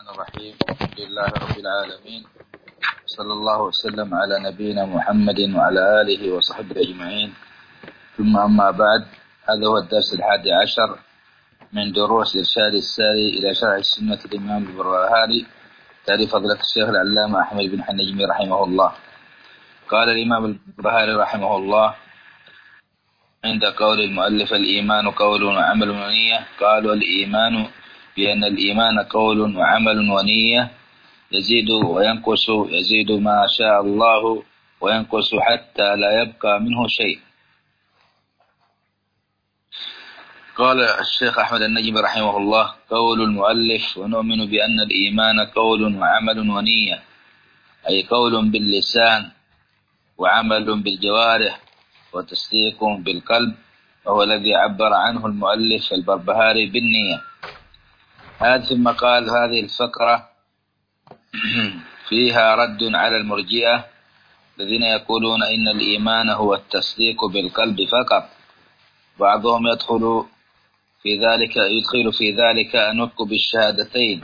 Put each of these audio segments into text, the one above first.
الرحيم. الحمد لله رب العالمين، صلى الله وسلم على نبينا محمد وعلى آله وصحبه أجمعين، ثم أما بعد. هذا هو الدرس 11 من دروس إرشاد الساري إلى شرح السنة الإمام البربهاري، تأليف فضيلة الشيخ العلامة أحمد بن حنجمي رحمه الله. قال الإمام البربهاري رحمه الله عند قول المؤلف: الإيمان قول وعمل ونية. قالوا: الإيمان بأن الإيمان قول وعمل ونية، يزيد وينقص، يزيد ما شاء الله وينقص حتى لا يبقى منه شيء. قال الشيخ أحمد النجمي رحمه الله: قول المؤلف: ونؤمن بأن الإيمان قول وعمل ونية، أي قول باللسان وعمل بالجوارح وتصديق بالقلب، وهو الذي عبر عنه المؤلف البربهاري بالنية. ثم قال: هذه الفقرة فيها رد على المرجئة الذين يقولون إن الإيمان هو التصديق بالقلب فقط. بعضهم يدخل في ذلك النطق بالشهادتين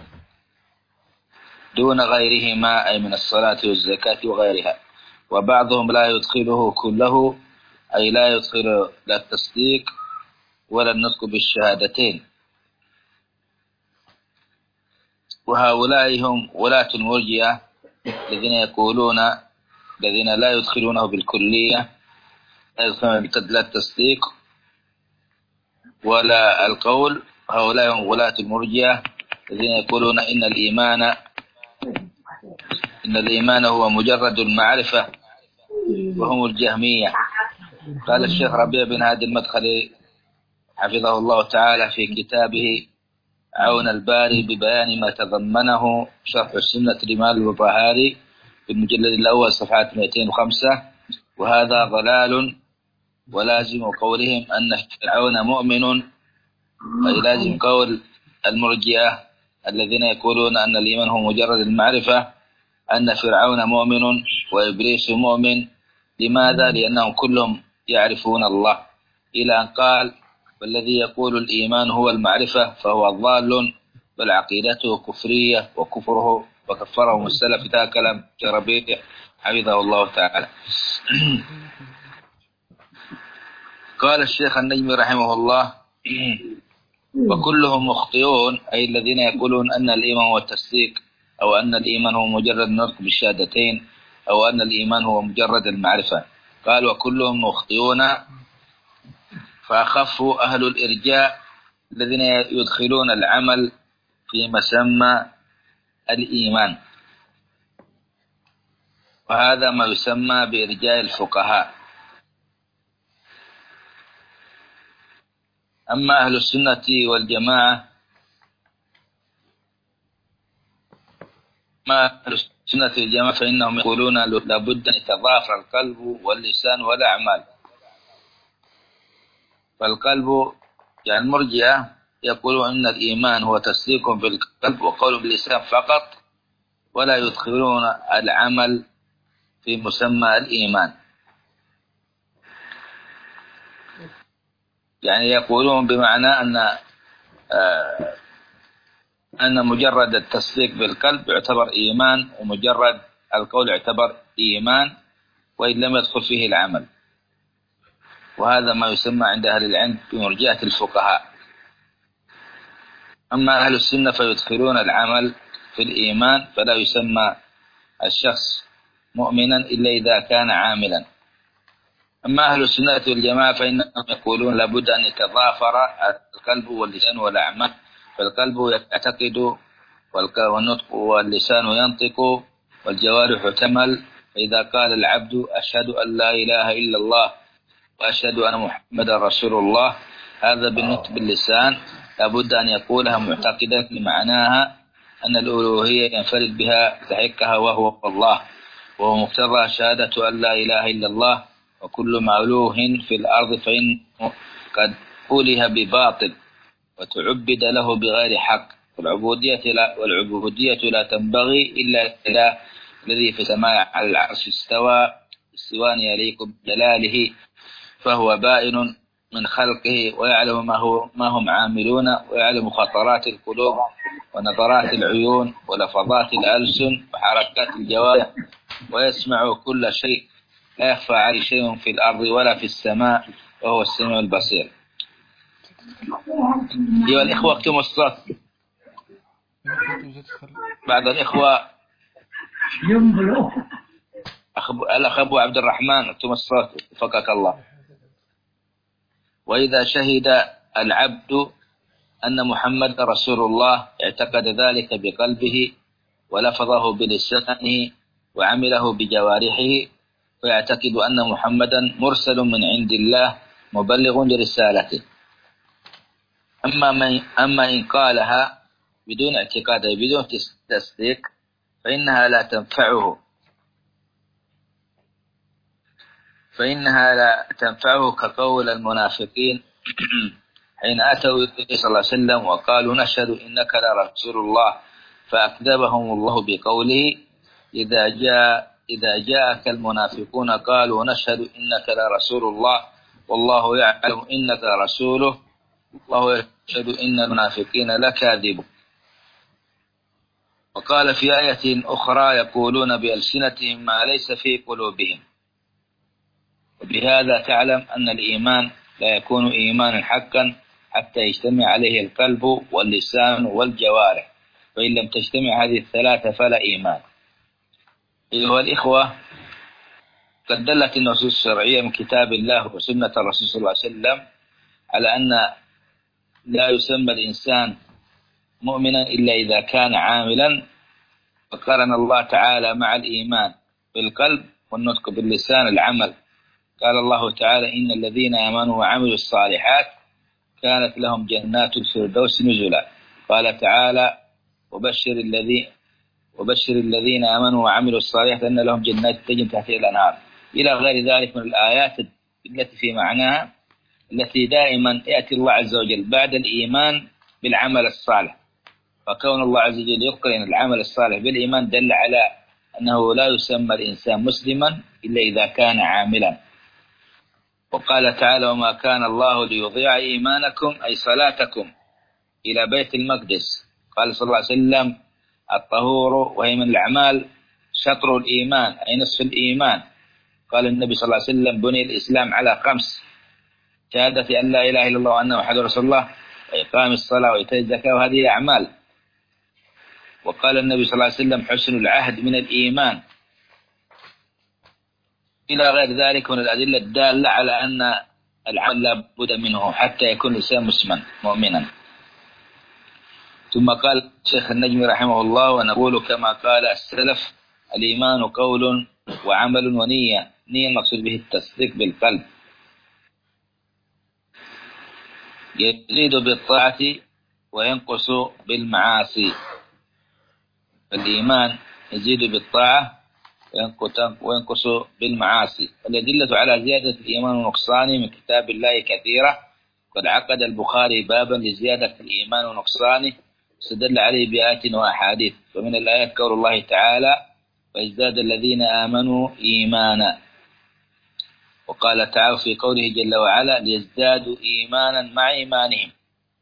دون غيرهما، أي من الصلاة والزكاة وغيرها. وبعضهم لا يدخله كله، أي لا يدخل لا التصديق ولا النطق بالشهادتين. وهؤلاء هم ولاة المرجئة الذين لا يدخلونه بالكلية، لا يدخلون لا التصديق ولا القول. هؤلاء هم ولاة المرجئة الذين يقولون إن الإيمان هو مجرد المعرفة، وهم الجهمية. قال الشيخ ربيع بن هادي المدخلي حفظه الله تعالى في كتابه عون الباري ببيان ما تضمنه شرح السنة الإمام البربهاري في المجلد الأول صفحة 205: وهذا ضلال، ولازم قولهم أن فرعون مؤمن، أي لازم قول المرجئة الذين يقولون أن الإيمان هو مجرد المعرفة أن فرعون مؤمن وإبليس مؤمن. لماذا؟ لأنهم كلهم يعرفون الله، إلى أن قال: والذي يقول الإيمان هو المعرفة فهو ضال، بل عقيدته كفرية وكفرهم السلف. ذا كلام ربيع حفظه الله تعالى. قال الشيخ النجمي رحمه الله: وكلهم مخطئون، أي الذين يقولون أن الإيمان هو التصديق، أو أن الإيمان هو مجرد النطق بالشهادتين، أو أن الإيمان هو مجرد المعرفة. قال: وكلهم مخطئون. فأخفوا أهل الإرجاء الذين يدخلون العمل في مسمى الإيمان، وهذا ما يسمى بإرجاء الفقهاء. أما أهل السنة والجماعة فإنهم يقولون لابد أن يتضافر القلب واللسان والأعمال. فالقلب يعني المرجئة يقولون أن الإيمان هو تصديق بالقلب وقول باللسان فقط، ولا يدخلون العمل في مسمى الإيمان. يعني يقولون بمعنى أن مجرد التصديق بالقلب يعتبر إيمان، ومجرد القول يعتبر إيمان وإن لم يدخل فيه العمل. وهذا ما يسمى عند أهل العلم بمرجئة الفقهاء. أما أهل السنة فيدخلون العمل في الإيمان، فلا يسمى الشخص مؤمنا إلا إذا كان عاملا. أما أهل السنة والجماعة فإنهم يقولون لابد أن يتضافر القلب واللسان والأعمال. فالقلب يعتقد، والنطق واللسان ينطق، والجوارح تعمل. فإذا قال العبد: أشهد أن لا إله إلا الله وأشهد أن محمدا رسول الله، هذا بالنطق باللسان لابد أن يقولها معتقدا بمعناها أن الألوهية ينفرد بها يستحقها وهو الله، وهو مقتضى شهادة أن لا إله إلا الله. وكل مألوه في الأرض فإنه قد أوله بباطل وتعبد له بغير حق، والعبودية لا تنبغي إلا إلى الذي في السماء على العرش استوى استواء يليق بجلاله، فهو بائن من خلقه، ويعلم ما هم عاملون، ويعلم خطرات القلوب ونظرات العيون ولفظات الألسن وحركات الجوارح، ويسمع كل شيء، لا يخفى عليه شيء في الأرض ولا في السماء، وهو السميع البصير. أيها الإخوة اكتموا الصوت. بعض الإخوة الأخ أبو عبد الرحمن اكتم الصوت فكك الله. وإذا شهد العبد أن محمد رسول الله اعتقد ذلك بقلبه ولفظه بلسانه وعمله بجوارحه، فيعتقد أن محمدا مرسل من عند الله مبلغ لرسالته. أما إن قالها بدون اعتقاد بدون تصديق فإنها لا تنفعه كقول المنافقين حين أتوا النبي صلى الله عليه وسلم وقالوا نشهد إنك لرسول الله، فأكذبهم الله بقوله إذا جاءك المنافقون قالوا نشهد إنك لرسول الله والله يعلم إنك رسوله والله يشهد إن المنافقين لكاذبون. وقال في آية أخرى يقولون بألسنتهم ما ليس في قلوبهم. وبهذا تعلم أن الإيمان لا يكون إيمانا حقا حتى يجتمع عليه القلب واللسان والجوارح، فإن لم تجتمع هذه الثلاثة فلا إيمان. أيها الإخوة، قد دلت النصوص الشرعية من كتاب الله وسنة الرسول صلى الله عليه وسلم على أن لا يسمى الإنسان مؤمنا إلا إذا كان عاملا، وقارن الله تعالى مع الإيمان بالقلب والنطق باللسان العمل. قال الله تعالى إن الذين آمنوا وعملوا الصالحات كانت لهم جنات الفردوس نزلا. قال تعالى وبشر الذين آمنوا وعملوا الصالحات أن لهم جنات تجري تحتها الأنهار، إلى غير ذلك من الآيات التي في معناها، التي دائما يأتي الله عز وجل بعد الإيمان بالعمل الصالح. فكون الله عز وجل يقرن العمل الصالح بالإيمان دل على أنه لا يسمى الإنسان مسلما إلا إذا كان عاملا. وقال تعالى وما كان الله ليضيع إيمانكم أي صلاتكم إلى بيت المقدس. قال صلى الله عليه وسلم الطهور وهي من الأعمال شطر الإيمان أي نصف الإيمان. قال النبي صلى الله عليه وسلم بني الإسلام على 5: شهادة أن لا إله إلا الله وأن محمد رسول الله وإقام الصلاة وإيتاء الزكاة، وهذه أعمال. وقال النبي صلى الله عليه وسلم حسن العهد من الإيمان، إلى غير ذلك من الأدلة الدالة على أن العمل لا بد منه حتى يكون الإنسان مسلما مؤمنا. ثم قال الشيخ النجمي رحمه الله ونقول كما قال السلف الإيمان قول وعمل ونية. نية المقصود به التصديق بالقلب، يزيد بالطاعة وينقص بالمعاصي. الإيمان يزيد بالطاعة وينقص بالمعاصي. الأدلة على زيادة الإيمان ونقصانه من كتاب الله كثيرة، قد عقد البخاري بابا لزيادة الإيمان ونقصانه استدل عليه بآيات وأحاديث. ومن الآيات قول الله تعالى ويزداد الذين آمنوا إيمانا. وقال تعالى في قوله جل وعلا ليزدادوا إيمانا مع إيمانهم،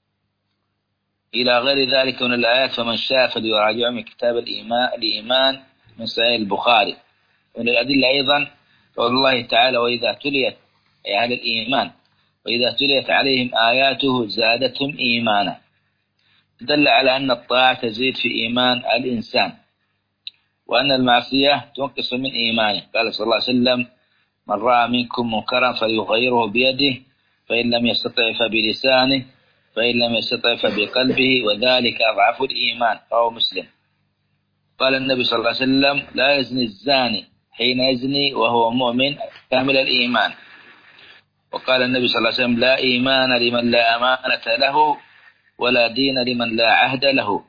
إلى غير ذلك من الآيات. فمن شاء فليراجع من كتاب الإيمان من صحيح البخاري. ومن الأدلة أيضا قول الله تعالى وإذا تليت أي أهل الإيمان وإذا تليت عليهم آياته زادتهم إيمانا، دل على أن الطاعة تزيد في إيمان الإنسان، وأن المعصية تنقص من إيمانه. قال صلى الله عليه وسلم من رأى منكم منكرا فليغيره بيده، فإن لم يستطع فبلسانه، فإن لم يستطع فبقلبه، وذلك أضعف الإيمان. رواه مسلم. قال النبي صلى الله عليه وسلم لا يزني الزاني حين يزني وهو مؤمن كامل الإيمان. وقال النبي صلى الله عليه وسلم لا إيمان لمن لا أمانة له ولا دين لمن لا عهد له.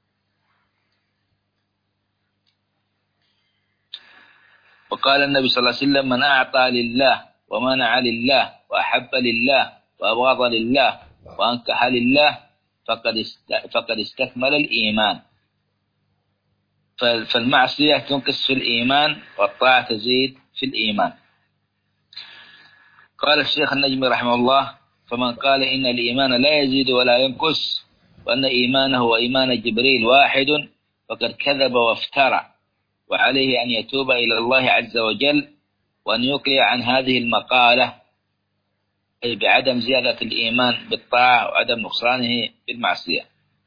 وقال النبي صلى الله عليه وسلم من أعطى لله ومنع لله وأحب لله وأبغض لله وأنكح لله فقد استكمل الإيمان. فالمعصية تنقص في الإيمان والطاعة تزيد في الإيمان. قال الشيخ النجمي رحمه الله فمن قال إن الإيمان لا يزيد ولا ينقص وأن إيمانه وإيمان جبريل واحد فقد كذب وافترى، وعليه أن يتوب إلى الله عز وجل وأن يقلع عن هذه المقالة، أي بعدم زيادة الإيمان بالطاعة وعدم نقصانه بالمعصية.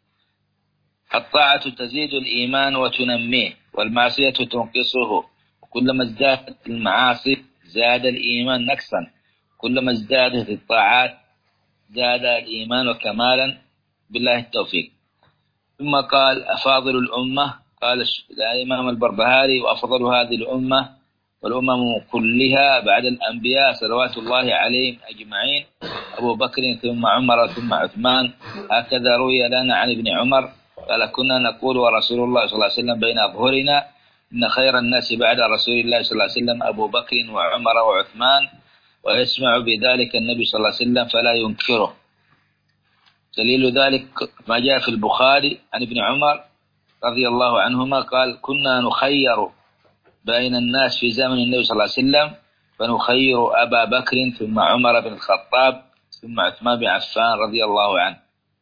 الطاعة تزيد الإيمان وتنميه، والمعصية تنقصه، وكلما ازدادت المعاصي زاد الإيمان نقصا، كلما ازدادت الطاعات زاد الإيمان كمالا، بالله التوفيق. ثم قال أفاضل الأمة، قال الإمام البربهاري وأفضل هذه الأمة والأمم كلها بعد الأنبياء صلوات الله عليهم أجمعين أبو بكر ثم عمر ثم عثمان. هكذا روي لنا عن ابن عمر قال كنا نقول ورسول الله صلى الله عليه وسلم بين أظهرنا إن خير الناس بعد رسول الله صلى الله عليه وسلم أبو بكر وعمر وعثمان، ويسمع بذلك النبي صلى الله عليه وسلم فلا ينكره. دليل ذلك ما جاء في البخاري عن ابن عمر رضي الله عنهما قال كنا نخير بين الناس في زمن النبي صلى الله عليه وسلم فنخير أبا بكر ثم عمر بن الخطاب ثم عثمان بن عفان رضي الله عنه.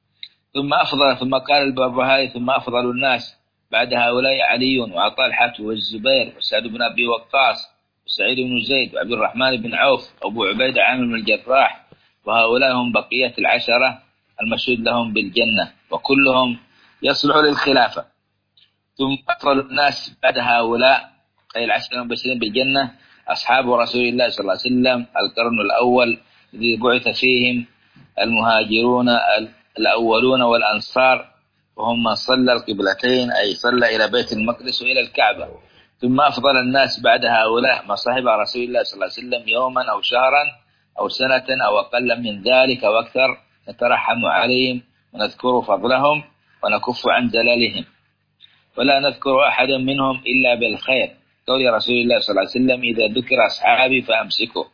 ثم قال البربهاري ثم أفضل الناس بعد هؤلاء علي وطلحة والزبير وسعد بن أبي وقاص وسعيد بن زيد وعبد الرحمن بن عوف وأبو عبيدة عامر بن الجراح، وهؤلاء هم بقية العشرة المشهود لهم بالجنة وكلهم يصلح للخلافة. ثم أفضل الناس بعد هؤلاء أي العشرة المبشرين بالجنة أصحاب رسول الله صلى الله عليه وسلم القرن الأول الذي بعث فيهم المهاجرون الأولون والأنصار، وهم من صلى القبلتين أي صلى إلى بيت المقدس وإلى الكعبة. ثم أفضل الناس بعد هؤلاء ما صاحب رسول الله صلى الله عليه وسلم يوما أو شهرا أو سنة أو أقل من ذلك أو أكثر، نترحم عليهم ونذكر فضلهم ونكف عن زلالهم، ولا نذكر أحدا منهم إلا بالخير، قول رسول الله صلى الله عليه وسلم إذا ذكر أصحابي فأمسكوا.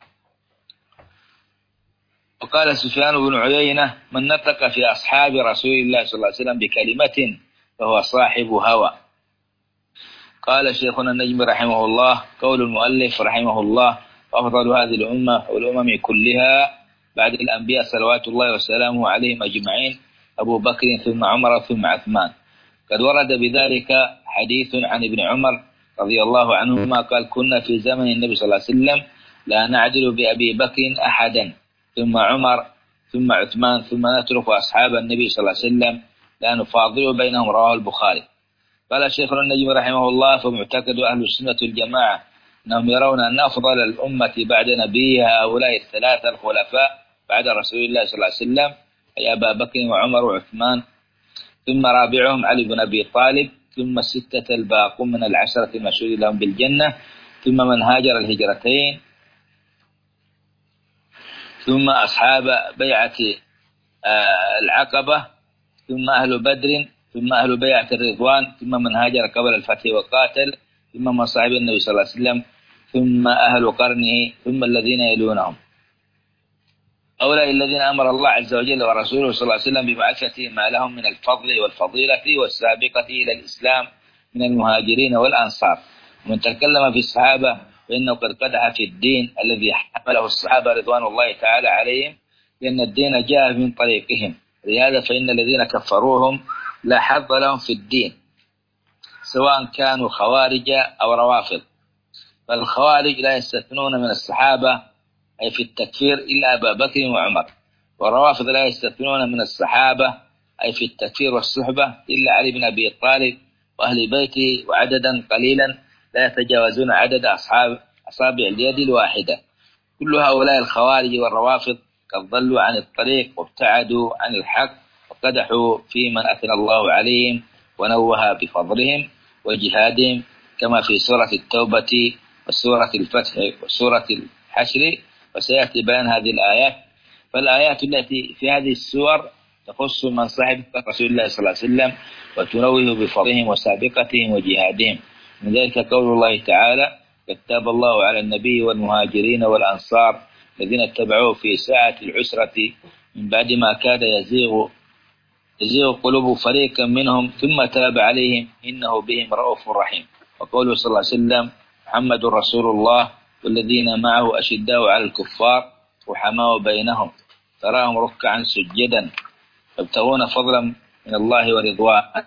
وقال سفيان بن عيينة من نطق في أصحاب رسول الله صلى الله عليه وسلم بكلمة فهو صاحب هوى. قال شيخنا النجم رحمه الله قول المؤلف رحمه الله وأفضل هذه الأمة والأمم كلها بعد الأنبياء صلوات الله وسلامه عليهم أجمعين أبو بكر ثم عمر ثم عثمان. قد ورد بذلك حديث عن ابن عمر رضي الله عنهما قال كنا في زمن النبي صلى الله عليه وسلم لا نعدل بأبي بكر أحدا ثم عمر ثم عثمان ثم نترك أصحاب النبي صلى الله عليه وسلم لا نفاضل بينهم، رواه البخاري. قال شيخنا النجم رحمه الله فمعتقد أهل السنة الجماعة أنهم يرون أن أفضل الأمة بعد نبيها هؤلاء الثلاثة الخلفاء بعد رسول الله صلى الله عليه وسلم أي أبا بكر وعمر وعثمان، ثم رابعهم علي بن أبي طالب، ثم الستة الباقون من العشرة المشهود لهم بالجنة، ثم من هاجر الهجرتين، ثم أصحاب بيعة العقبة، ثم أهل بدر، ثم أهل بيعة الرضوان، ثم من هاجر قبل الفتح وقاتل، ثم من صحب النبي صلى الله عليه وسلم، ثم أهل قرنه، ثم الذين يلونهم. أولئك الذين أمر الله عز وجل ورسوله صلى الله عليه وسلم ببعثته ما لهم من الفضل والفضيلة والسابقة إلى الإسلام من المهاجرين والأنصار. ومن تكلم في الصحابة فإنه قد قدح في الدين الذي حمله الصحابة رضوان الله تعالى عليهم، لأن الدين جاء من طريقهم، لهذا فإن الذين كفروهم لا حظ لهم في الدين سواء كانوا خوارج أو روافض. فالخوارج لا يستثنون من الصحابة أي في التكفير إلا أبا بكر وعمر، والروافض لا يستثنون من الصحابة أي في التكفير والصحبة إلا علي بن أبي طالب وأهل بيته، وعددا قليلا لا يتجاوزون عدد أصابع اليد الواحدة. كل هؤلاء الخوارج والروافض قد ضلوا عن الطريق وابتعدوا عن الحق وقدحوا في من أثنى الله عليهم ونوه بفضلهم وجهادهم، كما في سورة التوبة وسورة الفتح وسورة الحشر، وسيأتي بيان هذه الآيات. فالآيات التي في هذه السور تخص من صحب رسول الله صلى الله عليه وسلم وتنوه بفضلهم وسابقتهم وجهادهم. من ذلك قول الله تعالى كتب الله على النبي والمهاجرين والأنصار الذين اتبعوه في ساعة العسرة من بعد ما كاد يزيغ قلوب فريق منهم ثم تاب عليهم إنه بهم رؤوف رحيم. وقوله صلى الله عليه وسلم محمد رسول الله والذين معه أشداء على الكفار رحماء بينهم. تراهم ركعا سجدا يبتغون فضلا من الله ورضوانه.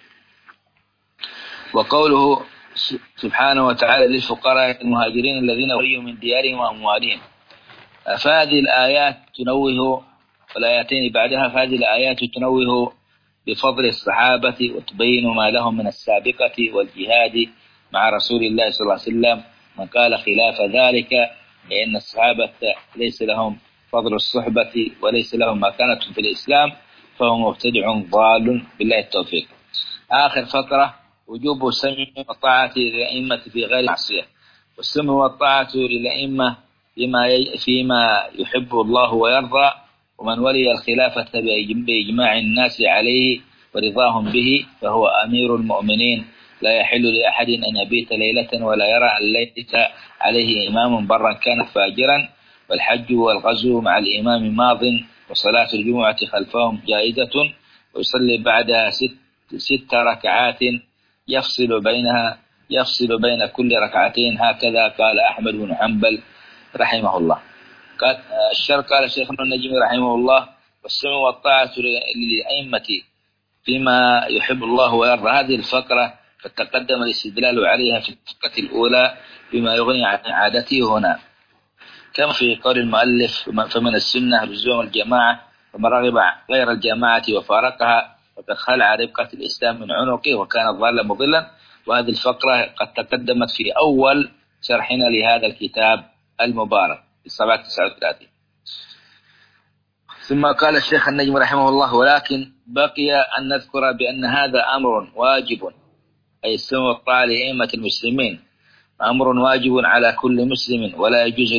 وقوله سبحانه وتعالى للفقراء المهاجرين الذين أخرجوا من ديارهم وأموالهم، فهذه الآيات تنوه، والآياتين بعدها فهذه الآيات تنوه بفضل الصحابة وتبين ما لهم من السابقة والجهاد مع رسول الله صلى الله عليه وسلم. من قال خلاف ذلك لأن الصحابة ليس لهم فضل الصحبة وليس لهم مكانة في الإسلام فهو مبتدع ضال، بالله التوفيق. آخر فقرة: وجوب السمع والطاعة للأئمة في غير معصية. والسمع والطاعة للأئمة فيما يحب الله ويرضى، ومن ولي الخلافة بإجماع الناس عليه ورضاهم به فهو أمير المؤمنين، لا يحل لأحد أن يبيت ليلة ولا يرى أن ليس عليه إمام برا كان فاجرا. والحج والغزو مع الإمام ماض، وصلاة الجمعة خلفهم جائزة، ويصلي بعدها 6 ركعات يفصل بين كل ركعتين، هكذا قال أحمد بن حنبل رحمه الله. قال شيخنا النجمي رحمه الله: والسمع والطاعة للأئمة فيما يحب الله ويرضى. هذه الفقرة قد تقدم الاستدلال عليها في الفقرة الأولى بما يغني عن عادته هنا، كما في قول المؤلف: فمن السنة لزوم الجماعة، ومن رغب غير الجماعة وفارقها فقد خلع ربقة الإسلام من عنقه وكان ضالا مضلا. وهذه الفقرة قد تقدمت في أول شرحنا لهذا الكتاب المبارك في صفحة 39. ثم قال الشيخ النجم رحمه الله: ولكن بقي أن نذكر بأن هذا أمر واجب، أي السمع والطاعة لأئمة المسلمين أمر واجب على كل مسلم، ولا يجوز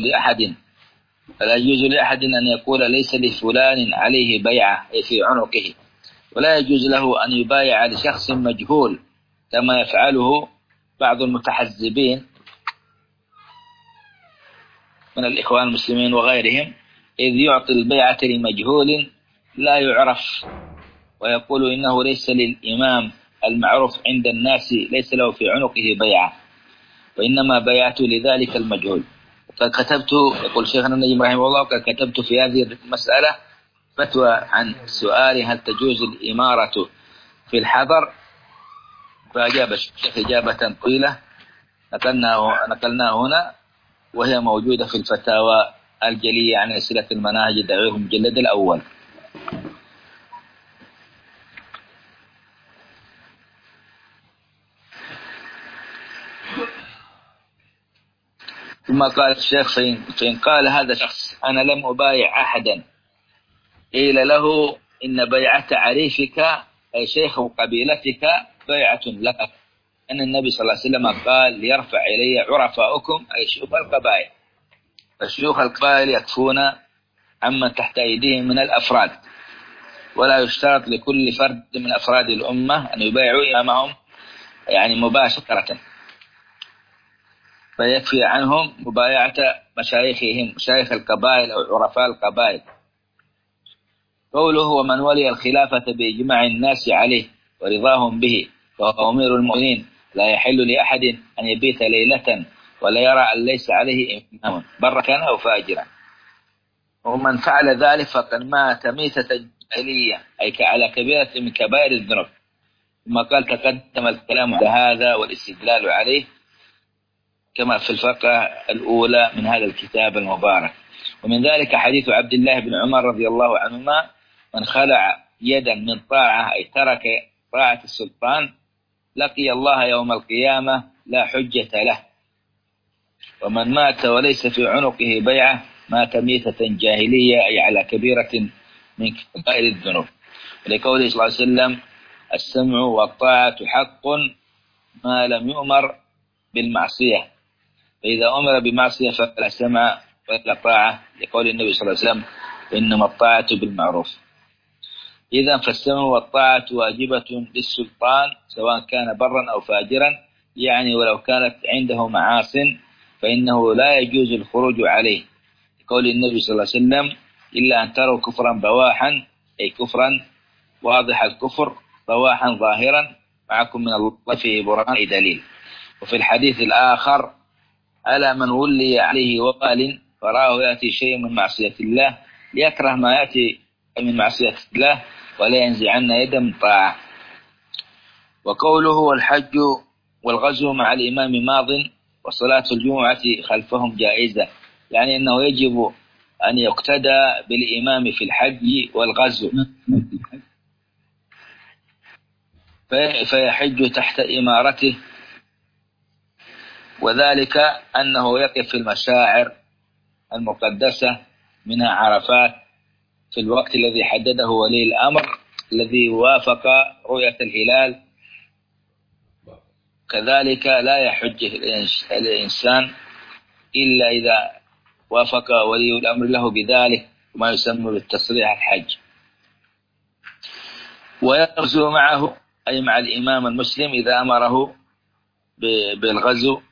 لأحد أن يقول ليس لفلان عليه بيعة أي في عنقه، ولا يجوز له أن يبايع لشخص مجهول كما يفعله بعض المتحزبين من الإخوان المسلمين وغيرهم، إذ يعطي البيعة لمجهول لا يعرف ويقول إنه ليس للإمام المعروف عند الناس ليس له في عنقه بيعة، وإنما بيعته لذلك المجهول. وقد كتبت، يقول شيخنا النجم رحمه الله، وقد كتبت في هذه المسألة فتوى عن سؤال هل تجوز الإمارة في الحضر، فأجاب الشيخ إجابة طويلة نقلناها هنا، وهي موجودة في الفتاوى الجلية عن أسئلة المناهج الدعوية في المجلد الأول. ثم قال الشيخ: فإن قال هذا شخص أنا لم أبايع أحدا، قيل له إن بيعة عريفك أي شيخ قبيلتك بيعة لك، أن النبي صلى الله عليه وسلم قال: ليرفع إلي عرفاؤكم أي شيوخ القبائل، فشيوخ القبائل يكفون عمن تحت أيديهم من الأفراد، ولا يشترط لكل فرد من أفراد الأمة أن يبايعوا إمامهم يعني مباشرة، فيكفي عنهم مبايعة مشايخهم مشايخ القبائل أو عرفاء القبائل. قوله: ومن ولي الخلافة بإجماع الناس عليه ورضاهم به فهو أمير المؤمنين، لا يحل لأحد أن يبيت ليلة ولا يرى أن ليس عليه إمام برا كان أو فاجرا، ومن فعل ذلك فقد مات ميتة جاهلية أي على كبيرة من كبائر الذنوب. ثم قال: تقدم الكلام على هذا والاستدلال عليه كما في الفقرة الأولى من هذا الكتاب المبارك. ومن ذلك حديث عبد الله بن عمر رضي الله عنهما: من خلع يدا من طاعة أي ترك طاعة السلطان لقي الله يوم القيامة لا حجة له، ومن مات وليس في عنقه بيعة مات ميتة جاهلية أي على كبيرة من كبائر الذنوب. ولقوله صلى الله عليه وسلم: السمع والطاعة حق ما لم يؤمر بالمعصية، فإذا أمر بمعصية فلا سمع ولا طاعة، لقول النبي صلى الله عليه وسلم: إنما الطاعة بالمعروف. إذا فالسمع والطاعة واجبة للسلطان سواء كان برا أو فاجرا، يعني ولو كانت عنده معاصٍ فإنه لا يجوز الخروج عليه، لقول النبي صلى الله عليه وسلم: إلا أن تروا كفرا بواحا أي كفرا واضح الكفر بواحا ظاهرا معكم من الله فيه برهان أي دليل. وفي الحديث الآخر: ألا من ولي عليه وال فراه يأتي شيء من معصية الله ليكره ما يأتي من معصية الله ولا ينزعن يدا من طاعة. وقوله والحج والغزو مع الإمام ماض وصلاة الجمعة خلفهم جائزة، يعني أنه يجب أن يقتدى بالإمام في الحج والغزو، فيحج تحت إمارته، وذلك أنه يقف في المشاعر المقدسة منها عرفات في الوقت الذي حدده ولي الأمر الذي وافق رؤية الهلال. كذلك لا يحج الإنسان إلا إذا وافق ولي الأمر له بذلك، ما يسمى بالتصريح الحج. ويغزو معه أي مع الإمام المسلم إذا أمره بالغزو،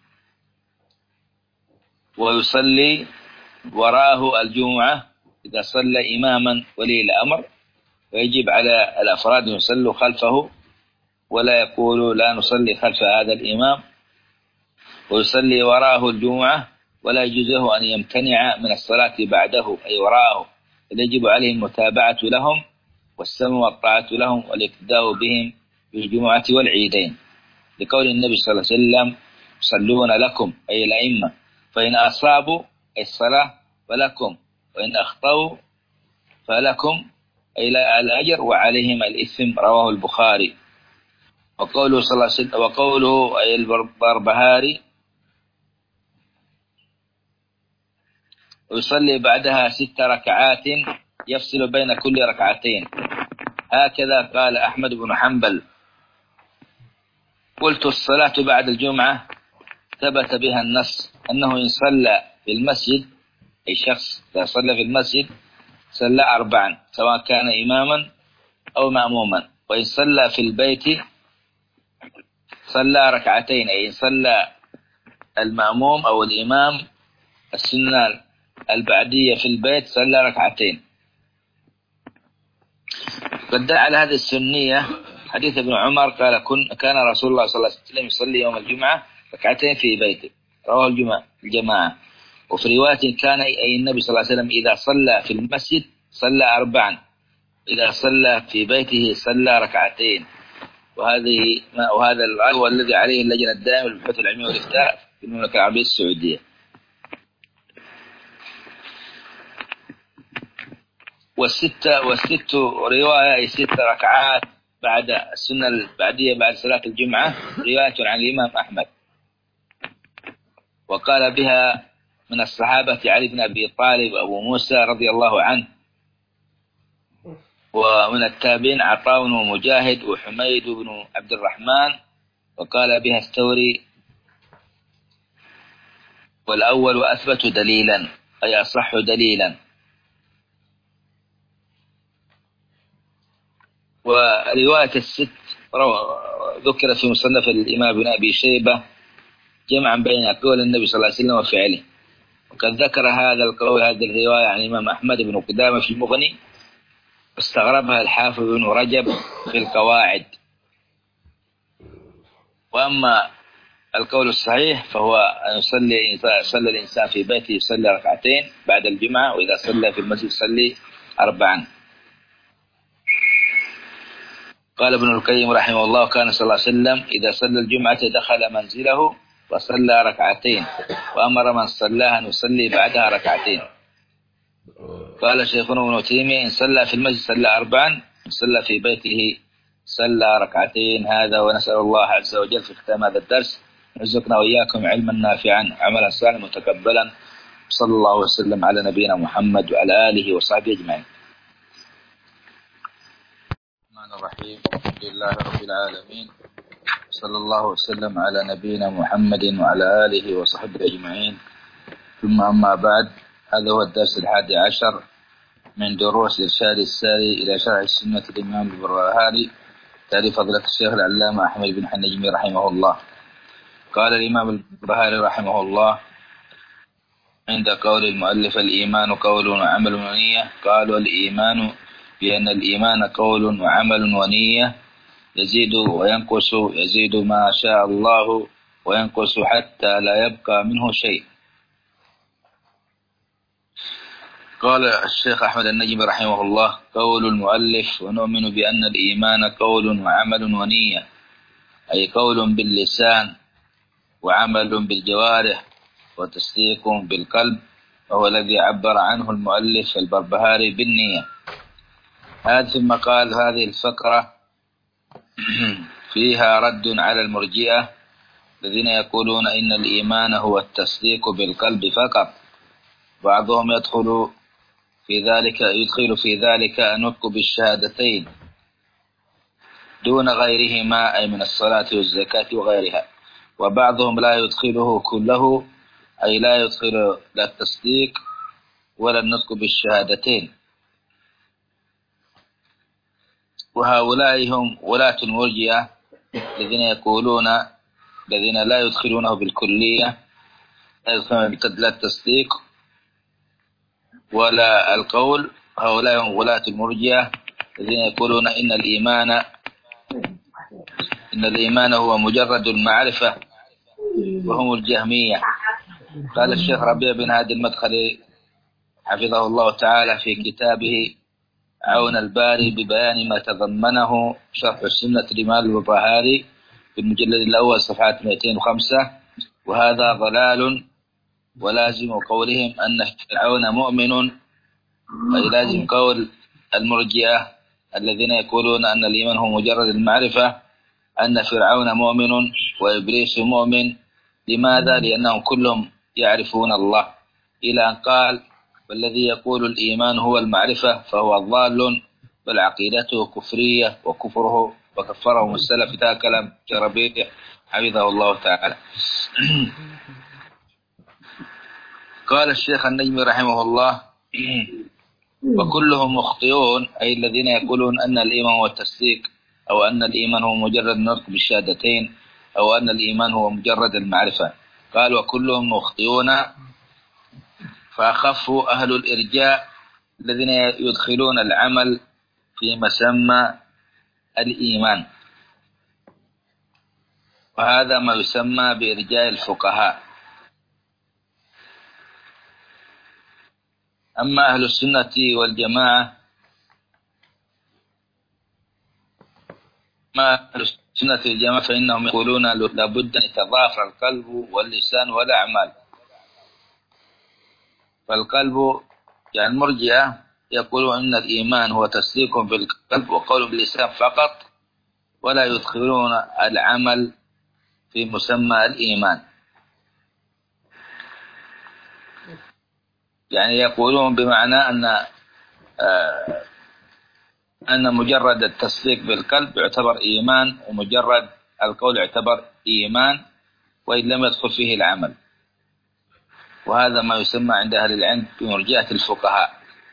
ويصلي وراءه الجمعة إذا صلى إماما ولي الأمر، ويجب على الأفراد أن يصلوا خلفه ولا يقولوا لا نصلي خلف هذا الإمام، ويصلي وراءه الجمعة ولا يجوز له أن يمتنع من الصلاة بعده أي وراءه، يجب عليه المتابعة لهم والسمع والطاعة لهم والاقتداء بهم في الجمعة والعيدين، لقول النبي صلى الله عليه وسلم يصلون لكم أي الأئمة، فإن أصابوا أي الصلاة فلكم، وإن أخطأوا فلكم أي الأجر وعليهم الإثم، رواه البخاري. وقوله صلى الله عليه وسلم وقوله أي البربهاري ويصلي بعدها 6 ركعات يفصل بين كل ركعتين، هكذا قال أحمد بن حنبل. قلت الصلاة بعد الجمعة ثبت بها النص أنه إن صلى في المسجد أي شخص إذا صلى في المسجد صلى 4 سواء كان إماما أو مأموما، وإن صلى في البيت صلى 2 ركعتين، أي إن صلى المأموم أو الإمام السنة البعدية في البيت صلى 2 ركعتين. قد دل على هذه السنية حديث ابن عمر قال كان رسول الله صلى الله عليه وسلم يصلي يوم الجمعة 2 ركعتين في بيته، رواه الجماعة. وفي رواية كان أي النبي صلى الله عليه وسلم إذا صلى في المسجد صلى 4، إذا صلى في بيته صلى 2 ركعتين. وهذا هو الذي عليه اللجنة الدائمة للبحوث العلمية والإفتاء في المملكة العربية السعودية. والست رواية أي 6 ركعات بعد السنة البعدية بعد صلاة الجمعة رواية عن الإمام أحمد، وقال بها من الصحابة علي بن أبي طالب وأبو موسى رضي الله عنه، ومن التابعين عطاء ومجاهد وحميد بن عبد الرحمن، وقال بها الثوري، والأول أثبت دليلا أي أصح دليلا. ورواية الست ذكرت في مصنف الإمام بن أبي شيبة جمعا بين قول النبي صلى الله عليه وسلم وفعله، وقد ذكر هذا القول هذه الرواية عن الإمام أحمد بن قدامة في المغني، واستغربها الحافظ بن رجب في القواعد. وأما القول الصحيح فهو أن يصلي الإنسان في بيته يصلي 2 ركعتين بعد الجمعة، وإذا صلى في المسجد يصلي 4. قال ابن القيم رحمه الله كان صلى الله عليه وسلم إذا صلى الجمعة دخل منزله وصلى 2 ركعتين، وأمر من صلاها أن يصلي بعدها 2 ركعتين. قال شيخنا ابن تيمية إن صلى في المسجد صلى 4، إن صلى في بيته صلى 2 ركعتين. هذا ونسأل الله عز وجل في ختام هذا الدرس رزقنا وإياكم علما نافعا عملا صالحا متقبلا. صلى الله وسلم على نبينا محمد وعلى آله وصحبه أجمعين. الرحمن الرحيم الحمد لله رب العالمين، صلى الله وسلم على نبينا محمد وعلى آله وصحبه أجمعين، ثم أما بعد. هذا هو الدرس 11 من دروس إرشاد الساري إلى شرح السنة الإمام البربهاري، تأليف فضيلة الشيخ العلامة أحمد بن حنجمي رحمه الله. قال الإمام البربهاري رحمه الله عند قول المؤلف الإيمان قول وعمل ونية، قال والإيمان بأن الإيمان قول وعمل ونية، يزيد وينقص، يزيد ما شاء الله وينقص حتى لا يبقى منه شيء. قال الشيخ أحمد النجمي رحمه الله: قول المؤلف: ونؤمن بأن الإيمان قول وعمل ونية، أي قول باللسان وعمل بالجوارح وتصديق بالقلب، وهو الذي عبر عنه المؤلف البربهاري بالنية. ثم قال: هذه الفقرة فيها رد على المرجئة الذين يقولون إن الإيمان هو التصديق بالقلب فقط. بعضهم يدخل في ذلك النطق بالشهادتين دون غيرهما، أي من الصلاة والزكاة وغيرها. وبعضهم لا يدخله كله، أي لا يدخل لا التصديق ولا النطق بالشهادتين. وهؤلاء هم ولاة المرجئة الذين لا يدخلونه بالكلية، لا يدخلون لا التصديق ولا القول. هؤلاء هم ولاة المرجئة الذين يقولون إن الإيمان هو مجرد المعرفة، وهم الجهمية. قال الشيخ ربيع بن هادي المدخلي حفظه الله تعالى في كتابه عون الباري ببيان ما تضمنه شرح السنة لإمام البربهاري في المجلد الأول صفحة 205: وهذا ضلال، ولازم قولهم أن فرعون مؤمن، أي لازم قول المرجئة الذين يقولون أن الإيمان هو مجرد المعرفة أن فرعون مؤمن وإبليس مؤمن. لماذا؟ لأنهم كلهم يعرفون الله، إلى أن قال: والذي يقول الإيمان هو المعرفة فهو ضال، بل عقيدته كفرية وكفرهم السلف. ذا كلام ربيع حفظه الله تعالى. قال الشيخ النجمي رحمه الله: وكلهم مخطئون، أي الذين يقولون أن الإيمان هو التصديق، أو أن الإيمان هو مجرد النطق بالشهادتين، أو أن الإيمان هو مجرد المعرفة. قال: وكلهم مخطئون، فأخفوا أهل الإرجاء الذين يدخلون العمل في مسمى الإيمان، وهذا ما يسمى بإرجاء الفقهاء. أما أهل السنة والجماعة فإنهم يقولون لابد أن يتضافر القلب واللسان والأعمال. فالقلب يعني المرجئة يقولون أن الإيمان هو تصديق بالقلب وقول باللسان فقط، ولا يدخلون العمل في مسمى الإيمان. يعني يقولون بمعنى أن مجرد التصديق بالقلب يعتبر إيمان، ومجرد القول يعتبر إيمان وإن لم يدخل فيه العمل. وهذا ما يسمى عند أهل العلم بمرجئة الفقهاء.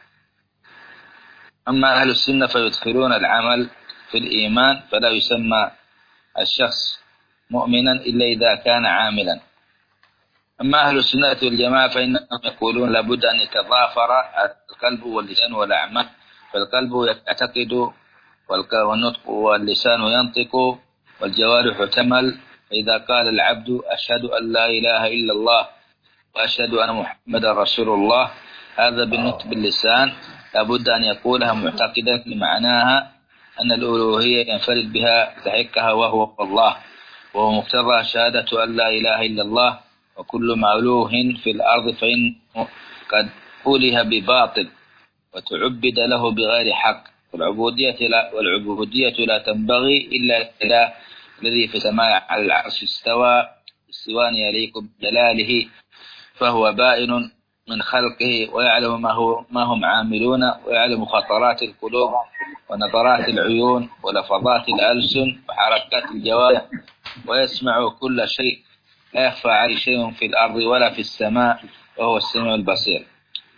أما أهل السنة فيدخلون العمل في الإيمان، فلا يسمى الشخص مؤمنا إلا إذا كان عاملا. أما أهل السنة والجماعة فإنهم يقولون لابد أن يتضافر القلب واللسان والأعمال. فالقلب يعتقد، والنطق واللسان ينطق، والجوارح تعمل. فإذا قال العبد: أشهد أن لا إله إلا الله وأشهد أن محمدا رسول الله، هذا بالنطق باللسان لابد أن يقولها معتقدا لمعناها أن الألوهية ينفرد بها يستحقها وهو الله، وهو مقتضى شهادة أن لا إله إلا الله. وكل مألوه في الأرض فإنه قد أوله بباطل وتعبد له بغير حق، والعبودية لا تنبغي إلا لله الذي في السماء على العرش استوى استواء يليق بجلاله، فهو بائن من خلقه ويعلم ما هم عاملون، ويعلم خطرات القلوب ونظرات العيون ولفظات الألسن وحركات الجوارح، ويسمع كل شيء، لا يخفى عليه شيء في الأرض ولا في السماء، وهو السميع البصير.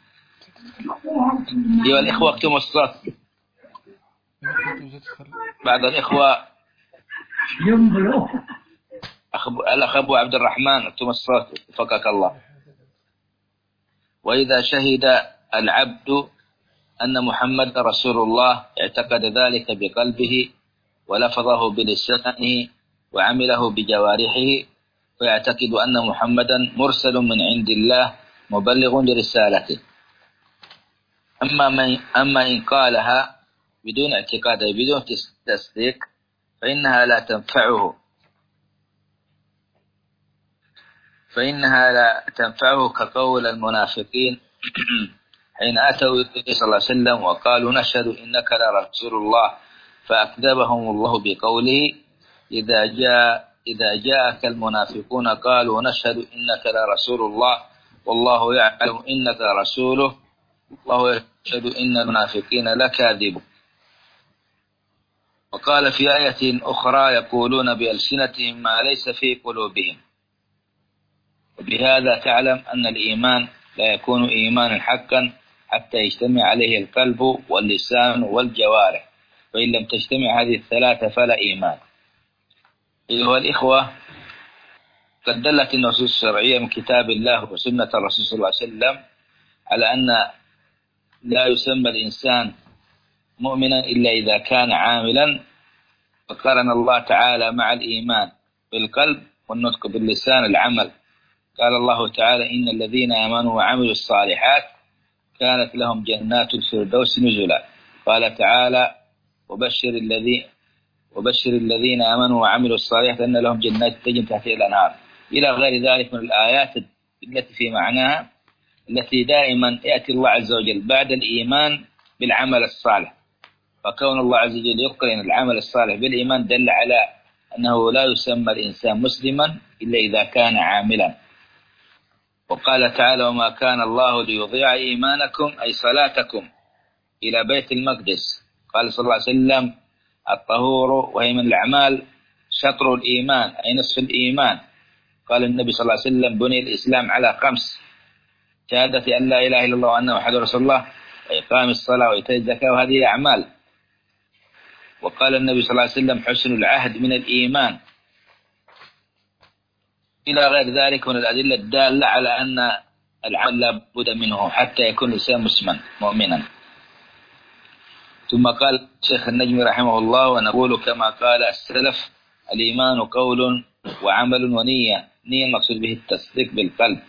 أيها الإخوة اكتموا الصوت. بعض الإخوة الأخ أبو عبد الرحمن اكتموا الصوت فقك الله. وإذا شهد العبد أن محمد رسول الله اعتقد ذلك بقلبه ولفظه بلسانه وعمله بجوارحه، فيعتقد أن محمدا مرسل من عند الله مبلغ لرسالته. أما إن قالها بدون اعتقاد بدون تصديق فإنها لا تنفعه كقول المنافقين حين أتوا النبي صلى الله عليه وسلم وقالوا نشهد إنك لرسول الله فأكذبهم الله بقوله إذا جاءك المنافقون قالوا نشهد إنك لرسول الله والله يعلم إنك رسوله والله يشهد إن المنافقين لكاذبون. وقال في آية أخرى يقولون بألسنتهم ما ليس في قلوبهم. وبهذا تعلم أن الإيمان لا يكون إيمانا حقا حتى يجتمع عليه القلب واللسان والجوارح، فإن لم تجتمع هذه الثلاثة فلا إيمان. أيها الإخوة، قد دلت النصوص الشرعية من كتاب الله وسنة الرسول صلى الله عليه وسلم على أن لا يسمى الإنسان مؤمنا إلا إذا كان عاملا، فقارن الله تعالى مع الإيمان بالقلب والنطق باللسان العمل. قال الله تعالى إن الذين آمنوا وعملوا الصالحات كانت لهم جنات الفردوس نزلا. قال تعالى وبشر الذين آمنوا وعملوا الصالحات أن لهم جنات تجري تحتها الأنهار إلى غير ذلك من الآيات التي في معناها، التي دائما يأتي الله عز وجل بعد الإيمان بالعمل الصالح. فكون الله عز وجل يقرن العمل الصالح بالإيمان دل على أنه لا يسمى الإنسان مسلما إلا إذا كان عاملا. وقال تعالى وما كان الله ليضيع إيمانكم أي صلاتكم إلى بيت المقدس. قال صلى الله عليه وسلم الطهور وهي من الأعمال شطر الإيمان أي نصف الإيمان. قال النبي صلى الله عليه وسلم بني الإسلام على 5: شهادة أن لا إله إلا الله وأن محمدا رسول الله وإقام الصلاة وإيتاء الزكاة، وهذه أعمال. وقال النبي صلى الله عليه وسلم حسن العهد من الإيمان، إلى غير ذلك من الأدلة الدالة على أن العمل لا بد منه حتى يكون الإنسان مسلما مؤمنا. ثم قال الشيخ النجمي رحمه الله ونقول كما قال السلف الإيمان قول وعمل ونية. نية المقصود به التصديق بالقلب،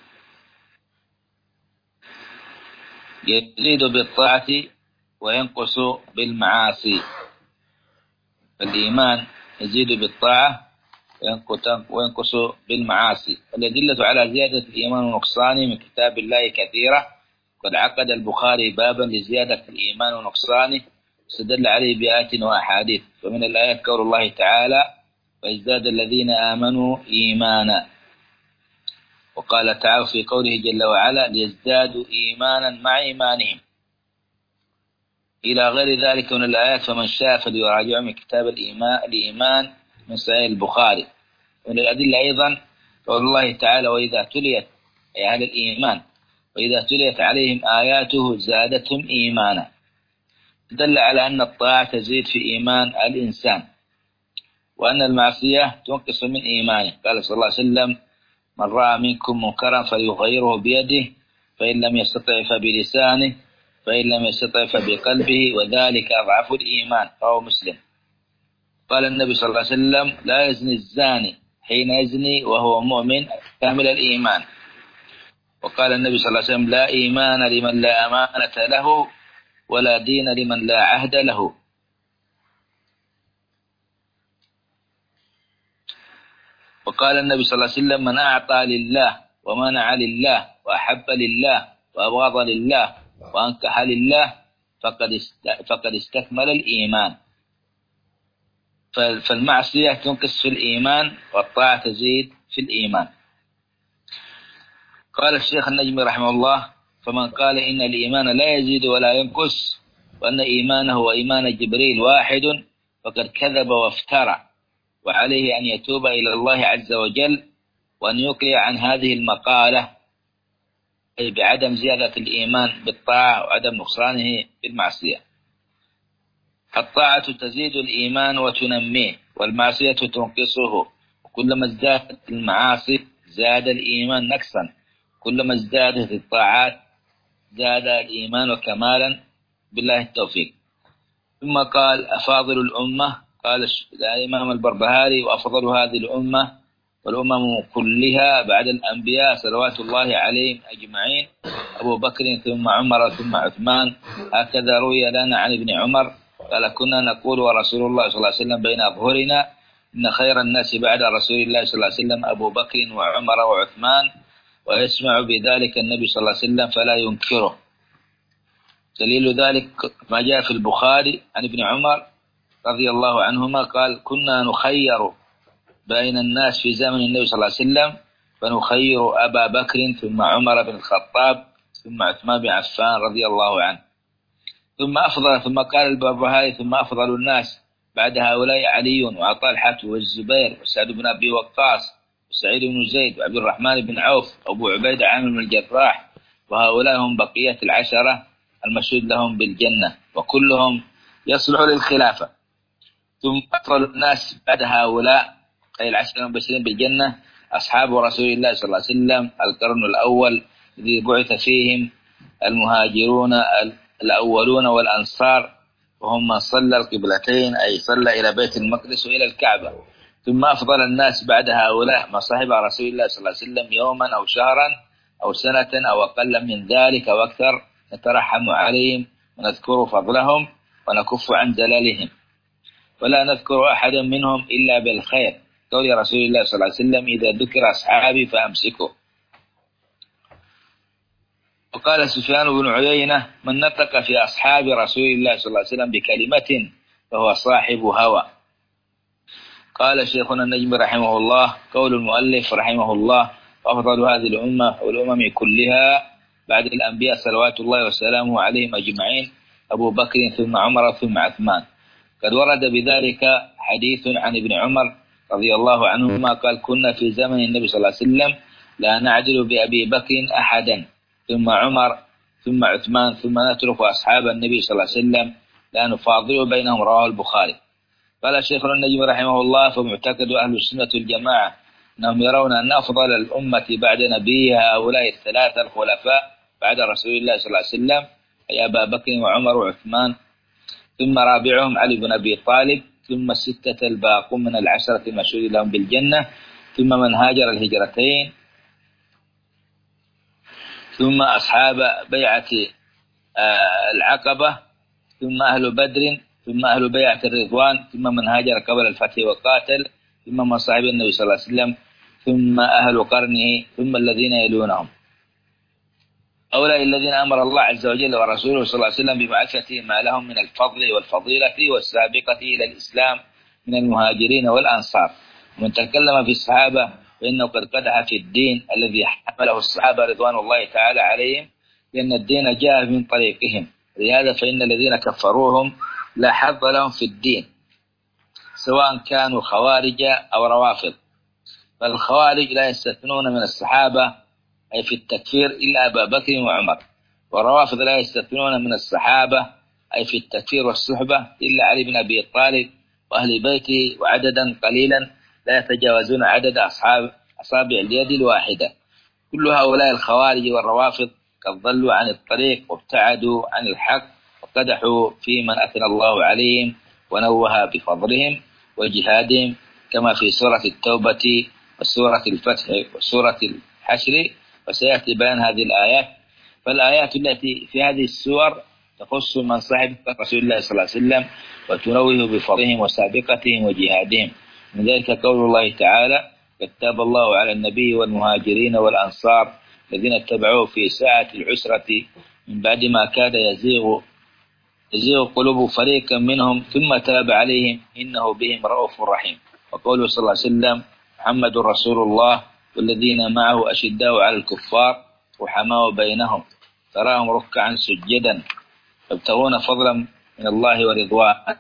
يزيد بالطاعة وينقص بالمعاصي. الإيمان يزيد بالطاعة وينقص بالمعاصي. الأدلة على زيادة الإيمان ونقصانه من كتاب الله كثيرة. قد عقد البخاري بابا لزيادة الإيمان ونقصانه استدل عليه بآيات وأحاديث. ومن الآيات قول الله تعالى ويزداد الذين آمنوا إيمانا. وقال تعالى في قوله جل وعلا ليزدادوا إيمانا مع إيمانهم، إلى غير ذلك من الآيات. فمن شاء فليراجع من كتاب الإيمان من صحيح البخاري. ومن الأدلة أيضا قول الله تعالى وإذا تليت أي أهل الإيمان وإذا تليت عليهم آياته زادتهم إيمانا، دل على أن الطاعة تزيد في إيمان الإنسان وأن المعصية تنقص من إيمانه. قال صلى الله عليه وسلم من رأى منكم منكرا فليغيره بيده فإن لم يستطع فبلسانه فإن لم يستطع فبقلبه وذلك أضعف الإيمان. رواه مسلم. قال النبي صلى الله عليه وسلم لا يزني الزاني حين يزني وهو مؤمن كامل الإيمان. وقال النبي صلى الله عليه وسلم لا إيمان لمن لا أمانة له ولا دين لمن لا عهد له. وقال النبي صلى الله عليه وسلم من أعطى لله ومنع لله وأحب لله وأبغض لله وأنكح لله فقد استكمل الإيمان. فالمعصية تنقص في الإيمان والطاعة تزيد في الإيمان. قال الشيخ النجمي رحمه الله فمن قال إن الإيمان لا يزيد ولا ينقص وأن إيمانه وإيمان جبريل واحد فقد كذب وافترى، وعليه أن يتوب إلى الله عز وجل وأن يقلع عن هذه المقالة أي بعدم زيادة الإيمان بالطاعة وعدم نقصانه بالمعصية. الطاعة تزيد الإيمان وتنميه والمعصية تنقصه، وكلما ازدادت المعاصي زاد الإيمان نقصا، كلما ازدادت الطاعات زاد الإيمان وكمالا بالله التوفيق. ثم قال أفاضل الأمة، قال الإمام البربهاري وأفضل هذه الأمة والأمم كلها بعد الأنبياء صلوات الله عليهم أجمعين أبو بكر ثم عمر ثم عثمان. هكذا روي لنا عن ابن عمر قال كنا نقول ورسول الله صلى الله عليه وسلم بين أظهرنا إن خير الناس بعد رسول الله صلى الله عليه وسلم أبو بكر وعمر وعثمان، ويسمع بذلك النبي صلى الله عليه وسلم فلا ينكره. دليل ذلك ما جاء في البخاري عن ابن عمر رضي الله عنهما قال كنا نخير بين الناس في زمن النبي صلى الله عليه وسلم فنخير أبا بكر ثم عمر بن الخطاب ثم عثمان بن عفان رضي الله عنه. ثم قال البربهاري ثم أفضل الناس بعد هؤلاء علي وطلحة والزبير وسعد بن أبي وقاص وسعيد بن زيد وعبد الرحمن بن عوف وأبو عبيدة عامر بن الجراح، وهؤلاء هم بقية العشرة المشهود لهم بالجنة وكلهم يصلح للخلافة. ثم أفضل الناس بعد هؤلاء أي العشرة المبشرين بالجنة أصحاب رسول الله صلى الله عليه وسلم القرن الأول الذي بعث فيهم المهاجرون الأولون والأنصار، وهم من صلى القبلتين أي صلى إلى بيت المقدس وإلى الكعبة. ثم أفضل الناس بعد هؤلاء ما صاحب رسول الله صلى الله عليه وسلم يوما أو شهرا أو سنة أو أقل من ذلك أو أكثر، نترحم عليهم ونذكر فضلهم ونكف عن زلالهم، ولا نذكر أحدا منهم إلا بالخير، قول رسول الله صلى الله عليه وسلم إذا ذكر أصحابي فأمسكوا. وقال سفيان بن عيينة من نطق في أصحاب رسول الله صلى الله عليه وسلم بكلمة فهو صاحب هوى. قال شيخنا النجم رحمه الله قول المؤلف رحمه الله أفضل هذه الأمة والأمم كلها بعد الأنبياء صلوات الله وسلامه عليهم أجمعين أبو بكر ثم عمر ثم عثمان. قد ورد بذلك حديث عن ابن عمر رضي الله عنهما قال كنا في زمن النبي صلى الله عليه وسلم لا نعدل بأبي بكر أحدا ثم عمر ثم عثمان ثم نترك أصحاب النبي صلى الله عليه وسلم لا نفاضل بينهم. رواه البخاري. قال شيخنا النجم رحمه الله فمعتقد أهل السنة الجماعة أنهم يرون أن أفضل الأمة بعد نبيها هؤلاء الثلاثة الخلفاء بعد رسول الله صلى الله عليه وسلم أي أبا بكر وعمر وعثمان، ثم رابعهم علي بن أبي طالب، ثم الستة الباقون من العشرة المشهود لهم بالجنة، ثم من هاجر الهجرتين، ثم أصحاب بيعة العقبة، ثم أهل بدر، ثم أهل بيعة الرضوان، ثم من هاجر قبل الفتح وقاتل، ثم من صاحب النبي صلى الله عليه وسلم، ثم أهل قرنه، ثم الذين يلونهم. هؤلاء الذين أمر الله عز وجل ورسوله صلى الله عليه وسلم ببعثته ما لهم من الفضل والفضيلة والسابقة إلى الإسلام من المهاجرين والأنصار. ومن تكلم في الصحابة فإنه قد قدح في الدين الذي حمله الصحابة رضوان الله تعالى عليهم، لأن الدين جاء من طريقهم، لهذا فإن الذين كفروهم لا حظ لهم في الدين سواء كانوا خوارج أو روافض. فالخوارج لا يستثنون من الصحابة أي في التكفير إلا أبا بكر وعمر، والروافض لا يستثنون من الصحابة أي في التكفير والصحبة إلا علي بن أبي طالب وأهل بيته، وعددا قليلا لا يتجاوزون عدد أصابع اليد الواحدة. كل هؤلاء الخوارج والروافض قد ضلوا عن الطريق وابتعدوا عن الحق وقدحوا في من أثنى الله عليهم ونوه بفضلهم وجهادهم، كما في سورة التوبة وسورة الفتح وسورة الحشر، وسيأتي بيان هذه الآيات. فالآيات التي في هذه السور تخص من صاحب رسول الله صلى الله عليه وسلم وتنوه بفضلهم وسابقتهم وجهادهم. من ذلك قول الله تعالى كتب الله على النبي والمهاجرين والأنصار الذين اتبعوه في ساعة العسرة من بعد ما كاد يزيغ قلوب فريق منهم ثم تاب عليهم إنه بهم رؤوف رحيم. وقوله صلى الله عليه وسلم محمد رسول الله والذين معه أشداء على الكفار رحماء بينهم تراهم ركعا سجدا يبتغون فضلا من الله ورضوانه.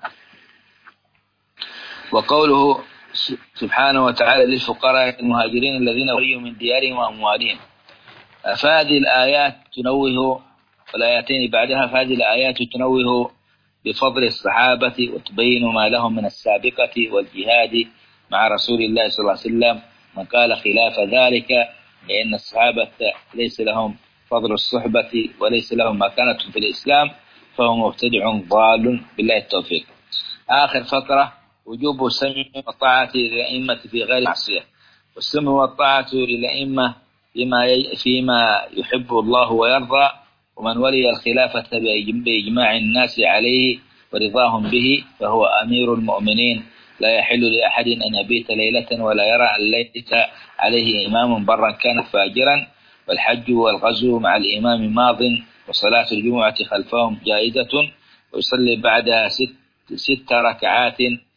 وقوله سبحانه وتعالى للفقراء المهاجرين الذين أخرجوا من ديارهم وأموالهم. فهذه الآيات تنوه، والآياتين بعدها فهذه الآيات تنوه بفضل الصحابة وتبين ما لهم من السابقة والجهاد مع رسول الله صلى الله عليه وسلم. من قال خلاف ذلك لأن الصحابة ليس لهم فضل الصحبة وليس لهم مكانة في الإسلام فهو مبتدع ضال، بالله التوفيق. آخر فقرة وجوب سمع وطاعة الأئمة في غير معصية. والسمع والطاعة للأئمة فيما يحب الله ويرضى، ومن ولي الخلافة بإجماع الناس عليه ورضاهم به فهو أمير المؤمنين، لا يحل لأحد أن يبيت ليلة ولا يرى أن ليس عليه إمام برا كان فاجرا. والحج والغزو مع الإمام ماض، وصلاة الجمعة خلفهم جائزة، ويصلي بعدها 6 ركعات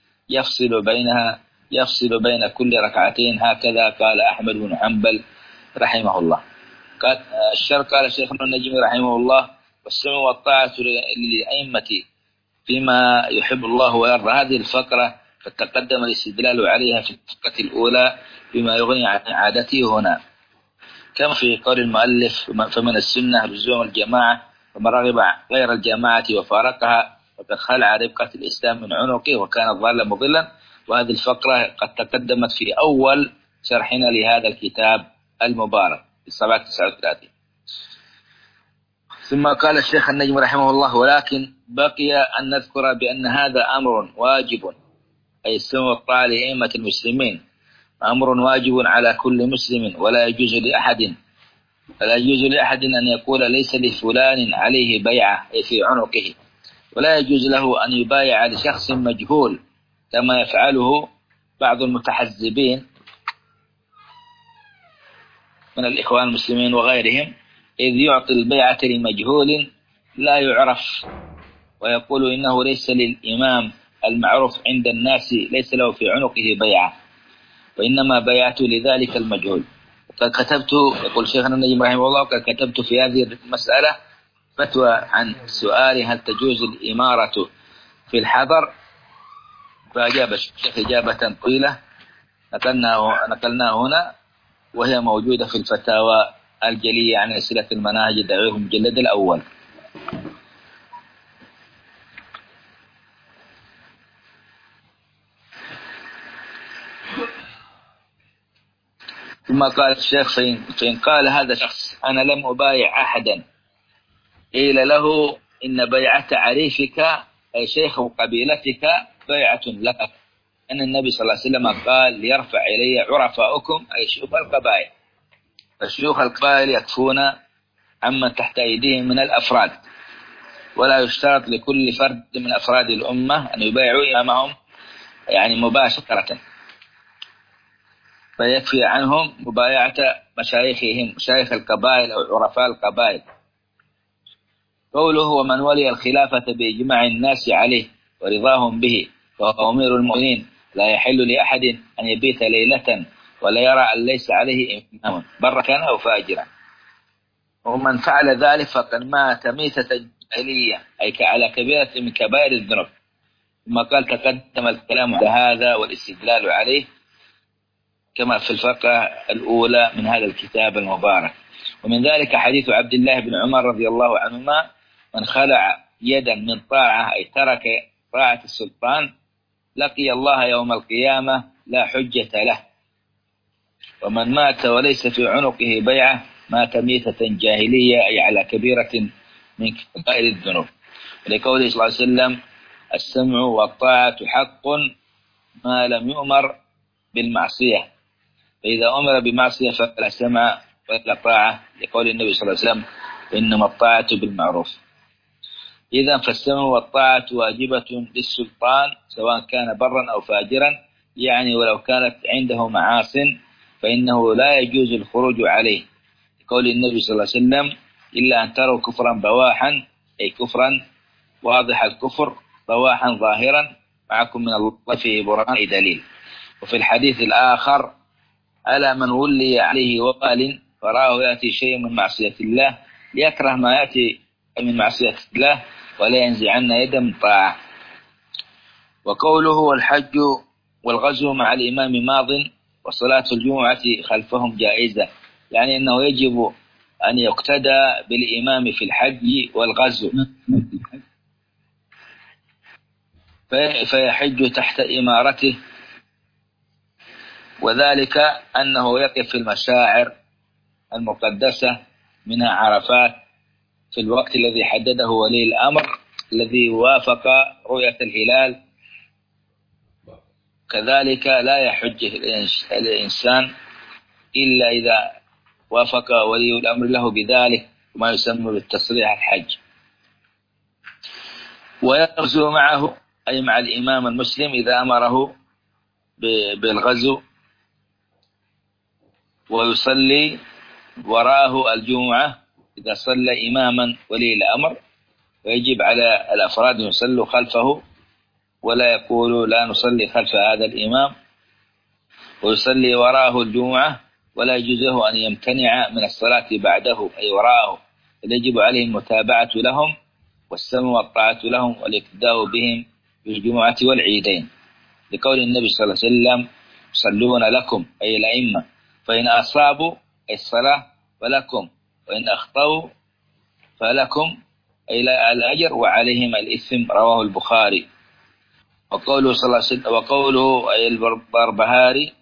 يفصل بين كل ركعتين، هكذا قال أحمد بن حنبل رحمه الله. قال شيخنا النجمي رحمه الله: والسمع والطاعة للأئمة فيما يحب الله ويرضى. هذه الفقرة قد تقدم الاستدلال عليها في الفقرة الأولى بما يغني عن إعادته هنا، كما في قول المؤلف: فمن السنة لزوم الجماعة، ومن رغب غير الجماعة وفارقها فقد خلع ربقة الإسلام من عنقه وكان ضالا مضلا. وهذه الفقرة قد تقدمت في أول شرحنا لهذا الكتاب المبارك في الصفحة 39. ثم قال الشيخ النجم رحمه الله: ولكن بقي أن نذكر بأن هذا أمر واجب، أي السمع والطاعة لأئمة المسلمين أمر واجب على كل مسلم، ولا يجوز لأحد أن يقول ليس لفلان عليه بيعة أي في عنقه، ولا يجوز له أن يبايع لشخص مجهول كما يفعله بعض المتحزبين من الإخوان المسلمين وغيرهم، إذ يعطي البيعة لمجهول لا يعرف، ويقول إنه ليس للإمام المعروف عند الناس ليس له في عنقه بيعة، وإنما بيعته لذلك المجهول. وقد كتبت، يقول شيخنا النجم رحمه الله: وقد كتبت في هذه المسألة فتوى عن سؤال هل تجوز الإمارة في الحضر، فأجاب الشيخ إجابة طويلة نقلناها هنا، وهي موجودة في الفتاوى الجلية عن أسئلة المناهج الدعوية في المجلد الأول. ثم قال الشيخ: فإن قال هذا شخص أنا لم أبايع أحدا، قيل له إن بيعة عريفك أي شيخ قبيلتك بيعة لك، أن النبي صلى الله عليه وسلم قال: ليرفع إلي عرفاؤكم أي شيوخ القبائل، فشيوخ القبائل يكفون عمن تحت أيديهم من الأفراد، ولا يشترط لكل فرد من أفراد الأمة أن يبايعوا إمامهم يعني مباشرة، فيكفي عنهم مبايعة مشايخهم مشايخ القبائل أو عرفاء القبائل. قوله: ومن ولي الخلافة بإجماع الناس عليه ورضاهم به فهو أمير المؤمنين، لا يحل لأحد أن يبيت ليلة ولا يرى أن ليس عليه إمام برا كان أو فاجرا، ومن فعل ذلك فقد مات ميتة جاهلية أي على كبيرة من كبائر الذنوب. ثم قال: تقدم الكلام على هذا والاستدلال عليه كما في الفقرة الأولى من هذا الكتاب المبارك. ومن ذلك حديث عبد الله بن عمر رضي الله عنهما: من خلع يدا من طاعة أي ترك طاعة السلطان لقي الله يوم القيامة لا حجة له، ومن مات وليس في عنقه بيعة مات ميتة جاهلية أي على كبيرة من كبائر الذنوب. ولقوله صلى الله عليه وسلم: السمع والطاعة حق ما لم يؤمر بالمعصية، فإذا أمر بمعصية فلا سمع ولا طاعة، لقول النبي صلى الله عليه وسلم: إنما الطاعة بالمعروف. إذا فالسمع والطاعة واجبة للسلطان سواء كان برا أو فاجرا، يعني ولو كانت عنده معاصٍ فإنه لا يجوز الخروج عليه، لقول النبي صلى الله عليه وسلم: إلا أن تروا كفرا بواحا أي كفرا واضح الكفر بواحا ظاهرا معكم من الله فيه برهان أي دليل. وفي الحديث الآخر: ألا من ولي عليه وبال فراه يأتي شيء من معصية الله ليكره ما يأتي من معصية الله ولا ينزعن يدا من طاعة. وقوله: والحج والغزو مع الإمام ماض وصلاة الجمعة خلفهم جائزة، يعني أنه يجب أن يقتدى بالإمام في الحج والغزو، فيحج تحت إمارته، وذلك أنه يقف في المشاعر المقدسة منها عرفات في الوقت الذي حدده ولي الأمر الذي وافق رؤية الهلال كذلك لا يحج الإنسان إلا إذا وافق ولي الأمر له بذلك، ما يسمى بالتصريح الحج. ويغزو معه أي مع الإمام المسلم إذا أمره بالغزو، ويصلي وراءه الجمعة إذا صلى إماما ولي الأمر، ويجب على الأفراد أن يصلوا خلفه ولا يقولوا لا نصلي خلف هذا الإمام، ويصلي وراءه الجمعة ولا يجوز له أن يمتنع من الصلاة بعده أي وراءه، يجب عليه المتابعة لهم والسمع والطاعة لهم والاقتداء بهم في الجمعة والعيدين، لقول النبي صلى الله عليه وسلم يصلون لكم أي الأئمة، فإن أصابوا أي الصلاة فلكم، وإن أخطأوا فلكم أي الأجر وعليهم الإثم، رواه البخاري. وقوله صلى الله عليه وسلم وقوله أي البربهاري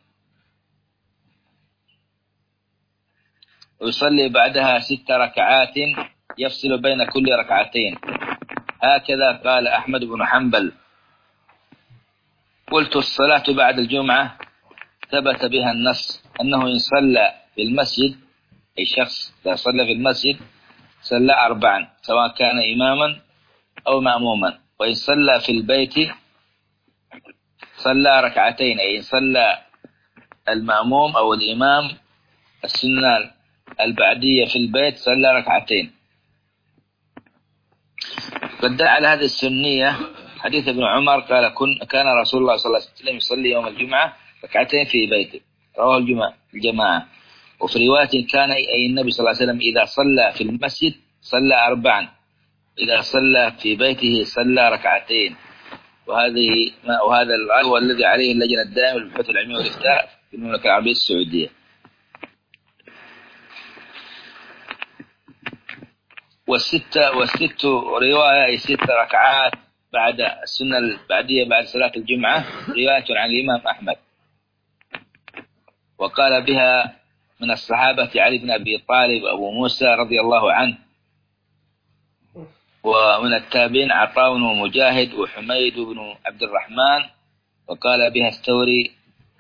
ويصلي بعدها 6 ركعات يفصل بين كل ركعتين، هكذا قال أحمد بن حنبل. قلت الصلاة بعد الجمعة ثبت بها النص أنه إن صلى في المسجد أي شخص إذا صلى في المسجد صلى 4 سواء كان إماما أو مأموما، وإن صلى في البيت صلى 2 ركعتين، أي إن صلى المأموم أو الإمام السنة البعدية في البيت صلى 2 ركعتين. قد دل على هذه السنية حديث ابن عمر قال كان رسول الله صلى الله عليه وسلم يصلي يوم الجمعة 2 ركعتين في بيته، رواه الجماعة. وفي رواية كان أي النبي صلى الله عليه وسلم إذا صلى في المسجد صلى 4، إذا صلى في بيته صلى 2 ركعتين. وهذا هو الذي عليه اللجنة الدائمة للبحوث العلمية والإفتاء في المملكة العربية السعودية. والست رواية أي 6 ركعات بعد السنة البعدية بعد صلاة الجمعة رواية عن الإمام أحمد، وقال بها من الصحابة علي بن أبي طالب وأبو موسى رضي الله عنه، ومن التابعين عطاء ومجاهد وحميد بن عبد الرحمن، وقال بها الثوري،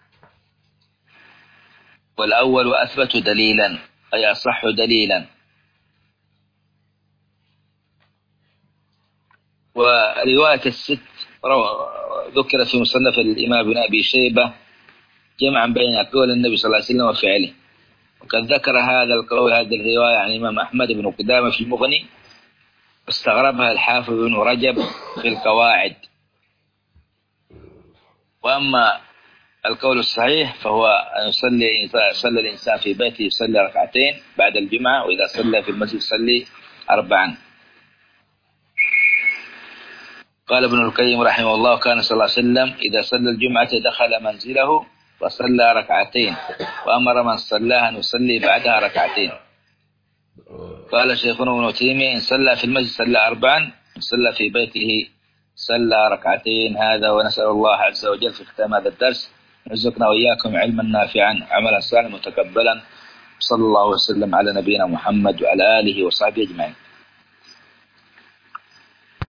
والأول أثبت دليلا أي أصح دليلا. ورواية الست ذكرت في مصنف الإمام بن أبي شيبة جمعا بين قول النبي صلى الله عليه وسلم وفعله، وقد ذكر هذا القول هذه الرواية عن الإمام أحمد بن قدامة في المغني، واستغربها الحافظ بن رجب في القواعد. وأما القول الصحيح فهو أن يصلي الإنسان في بيته يصلي 2 ركعتين بعد الجمعة، وإذا صلى في المسجد يصلي 4. قال ابن القيم رحمه الله كان صلى الله عليه وسلم إذا صلى الجمعة دخل منزله وصلى 2 ركعتين، وأمر من صلاها أن يصلي بعدها 2 ركعتين. قال شيخنا ابن تيمية إن صلى في المسجد صلى 4، إن صلى في بيته صلى 2 ركعتين. هذا ونسأل الله عز وجل في ختام هذا الدرس رزقنا وإياكم علما نافعا عملا صالحا متقبلا. صلى الله وسلم على نبينا محمد وعلى آله وصحبه أجمعين.